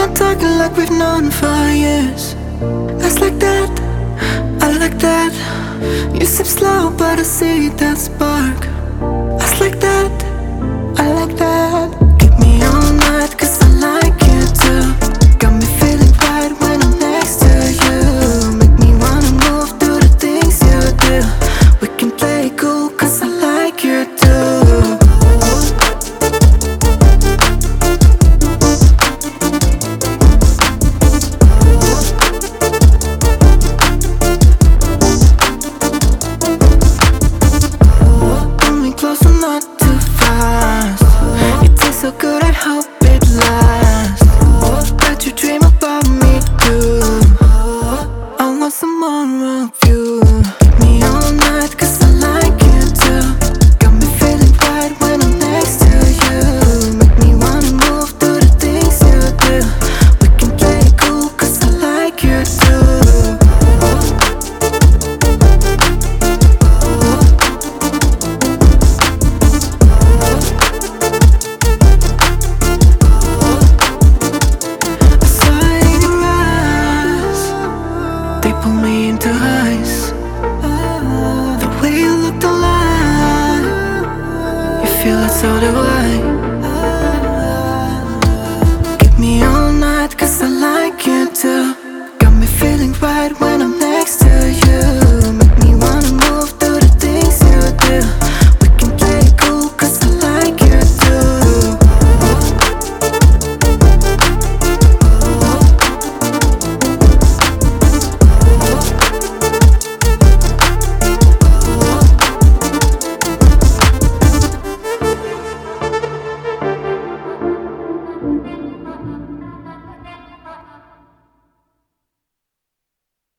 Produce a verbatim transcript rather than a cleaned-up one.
not talking like we've known for years. That's like that, I like that. You sip slow but I see that spark. That's like that, I like that. Keep me all night cause I like you too. Got me feeling right when I'm next to you. Make me wanna move, do the things you do. We can play cool cause I like you too. So good, I hope it lasts. That you dream about me too. I want some more of you. Keep me all night cause I like you too. Got me feeling right when I'm next to you. Make me wanna move, do the things you do. We can play cool cause I like you too. Pull me into ice. The way you look alive, you feel it, so do I. Keep me all night cause I like you too.